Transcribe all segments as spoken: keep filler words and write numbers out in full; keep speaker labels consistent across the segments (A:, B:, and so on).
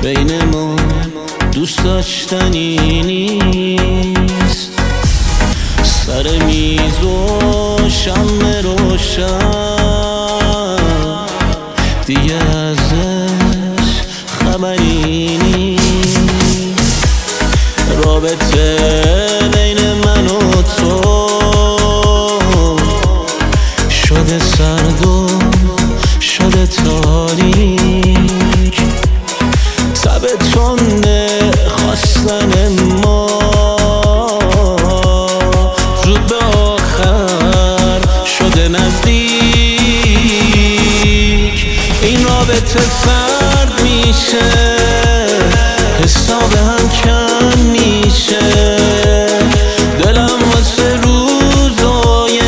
A: بین ما دوست داشتنی نیست. سر میز و شمع روشن دیگه ازش خبری نیست. رابطه بین من و تو شده سرد و شده تاریک. تب تنده خواستن ما زود به آخر شده نزدیک. این رابطه سرد میشه، حساب هم کم میشه. دلم واسه روزای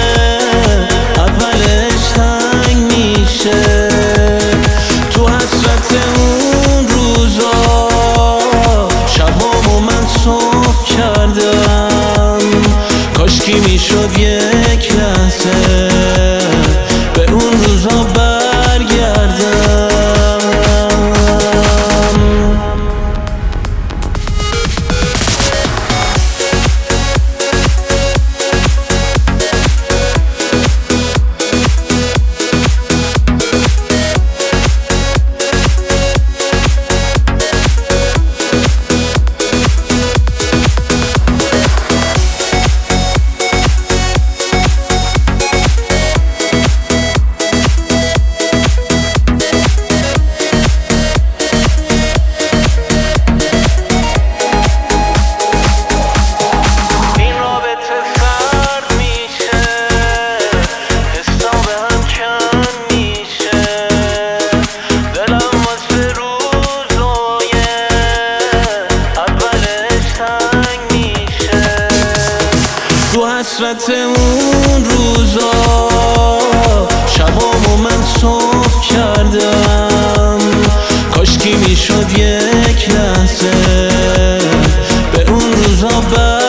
A: اولش تنگ میشه. تو حسرت اون روزا شبامو من صبح کردم. کاشکی میشد یک لحظه به اون روزا برگردم. تو حسرت اون روزا شبامو من صبح کردم. کاشکی میشد یک لحظه به اون روزا بر